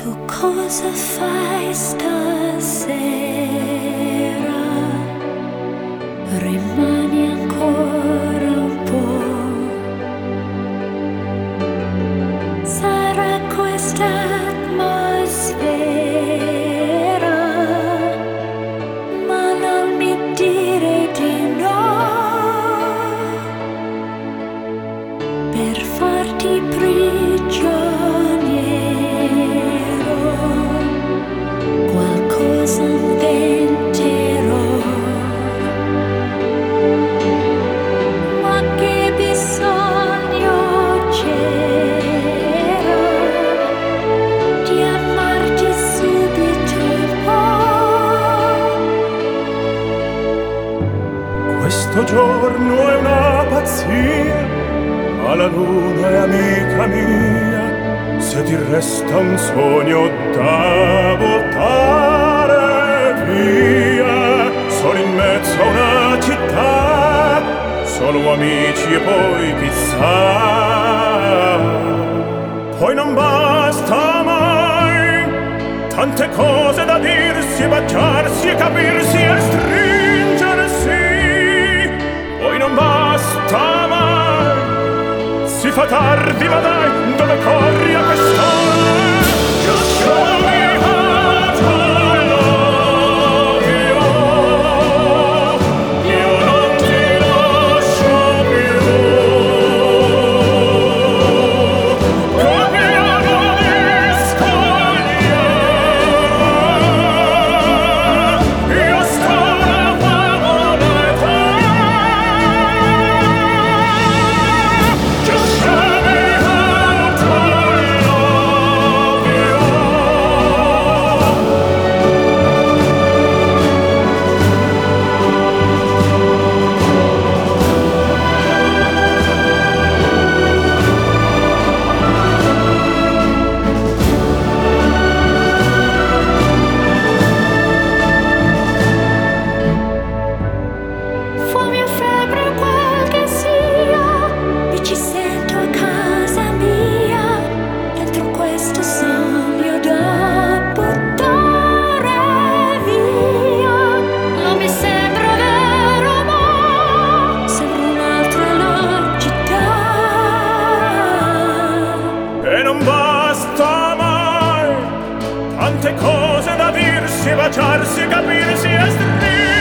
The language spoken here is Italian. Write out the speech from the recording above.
Tu cosa fai stasera? Rimani ancora un po'. Sarà questa atmosfera, ma non mi dire di no, per farti prigioniero. Qualcosa inventerò, ma che bisogno c'era di amarti subito un po'. Questo giorno è una pazzia, ma la luna è amica mia. Se ti resta un sogno da buttare via, sono in mezzo a una città, solo amici e poi chissà. Poi non basta mai, tante cose da dirsi, baciarsi e capirsi e stringersi. Poi non basta mai, si fa tardi, ma dai, dove corri a quest'ora? Just show me how to love you. Io non ti lascio più. Cambiano di scogliere, io sto una vagonetta. Just show me how to love you. Fuomi o febbre quel che sia, io ci sento a casa mia, dentro questo sogno da buttare via. Non mi sembra vero, ma sembra un'altra la città. E non basta mai, tante cose da dirsi, baciarsi, capirsi e stringersi.